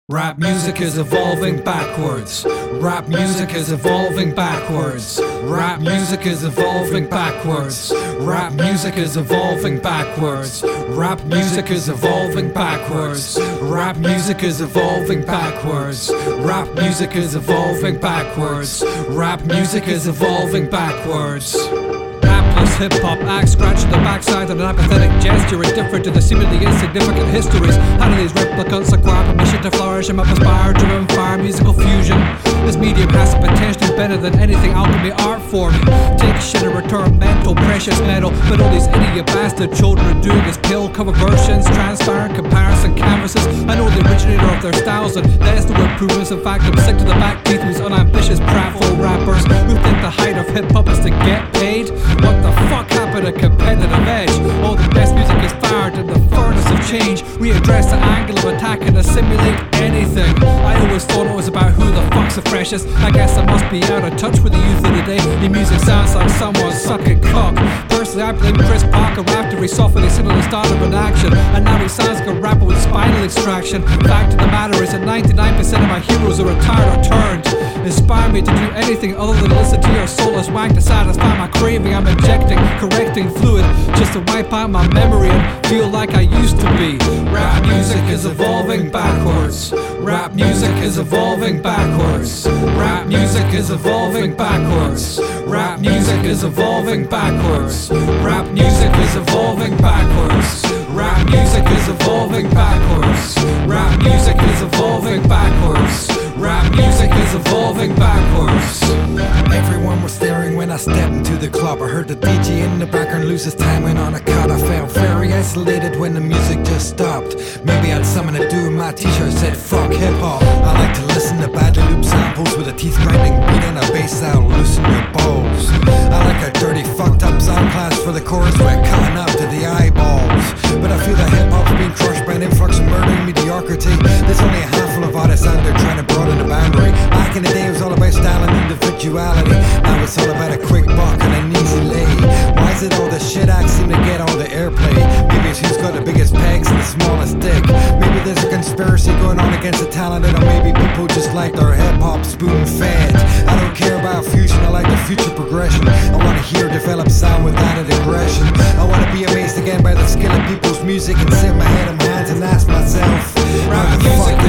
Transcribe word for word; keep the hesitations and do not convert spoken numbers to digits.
Rap music is evolving backwards. Rap music is evolving backwards. Rap music is evolving backwards. Rap music is evolving backwards. Rap music is evolving backwards. Rap music is evolving backwards. Rap music is evolving backwards. Rap music is evolving backwards. Plus hip-hop acts scratching the backside of an apathetic gesture, indifferent to the seemingly insignificant histories. How do these replicants acquire permission to flourish and map aspire to inspire musical fusion? This medium has the potential better than anything alchemy art form. Take shit and return mental precious metal, but all these idiot bastard children are doing is pill cover versions, transparent comparison canvases. I know the originator of their styles, and there's no improvements. In fact, I'm sick to the back teeth with these unambitious pratful rappers who think the height of hip-hop is to get paid. What the fuck happened to competitive edge? All the best music is fired in the furnace of change. We address the angle of attack and assimilate anything. I always thought it was about who the fuck's the freshest. I guess I must be out of touch with the youth of the day. Your music sounds like someone sucking cock. Personally, I blame Chris Parker after he suffered a similar start of an action, and now he sounds like a rapper with spinal extraction. Fact of the matter is that ninety-nine percent of my heroes are retired or turned. Inspire me to do anything other than listen to your soulless wank to satisfy my craving. I'm injecting, correcting fluid just to wipe out my memory and feel like I used to be. Rap music is evolving backwards. Rap music is evolving backwards. Rap music is evolving backwards. Rap music is evolving backwards. Rap music is evolving backwards. Rap music is evolving backwards. Rap music is evolving backwards. Rap music is evolving backwards. Everyone was staring when I stepped into the club. I heard the D J in the background lose his timing on a cut. I felt very isolated when the music just stopped. Maybe I had something to do with my t-shirt said fuck hip hop. I like to listen to badly looped samples with a teeth grinding beat and a bass sound. Loosen your balls. I like a dirty fucked up sound class for the chorus where cutting up to the eyeballs. But I feel that hip hop's being crushed by an influx of murder and mediocrity. There's only a handful of artists out there trying to broaden the boundary. Back in the day it was all about style and individuality. Now it's all about a quick buck and an easy lay. Why is it all the shit acts seem to get all the airplay? Maybe it's who's got the biggest pegs and the smallest dick. Maybe there's a conspiracy going on against the talented, or maybe people just like their hip-hop spoon-fed. I don't care about fusion, I like the future progression. I want to hear develop sound with added aggression. I want to be amazed again by the skill of people's music and sit my head in my hands and ask myself, how the fuck